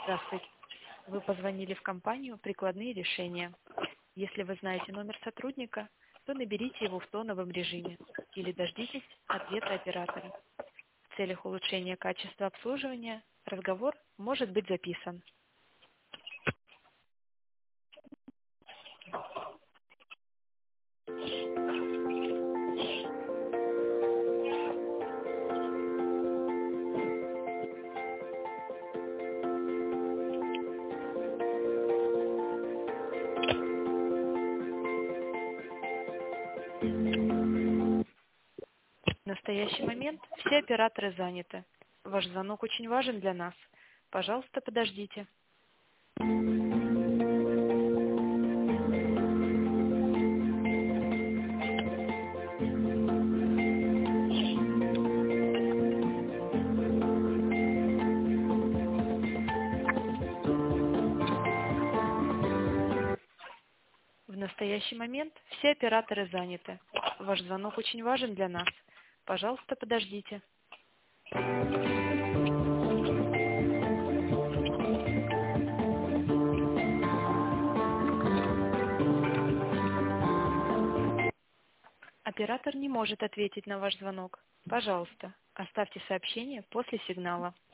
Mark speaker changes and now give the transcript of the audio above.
Speaker 1: Здравствуйте. Вы позвонили в компанию «Прикладные решения». Если вы знаете номер сотрудника, то наберите его в тоновом режиме или дождитесь ответа оператора. В целях улучшения качества обслуживания разговор может быть записан. В настоящий момент все операторы заняты. Ваш звонок очень важен для нас. Пожалуйста, подождите. В настоящий момент все операторы заняты. Ваш звонок очень важен для нас. Пожалуйста, подождите. Оператор не может ответить на ваш звонок. Пожалуйста, оставьте сообщение после сигнала.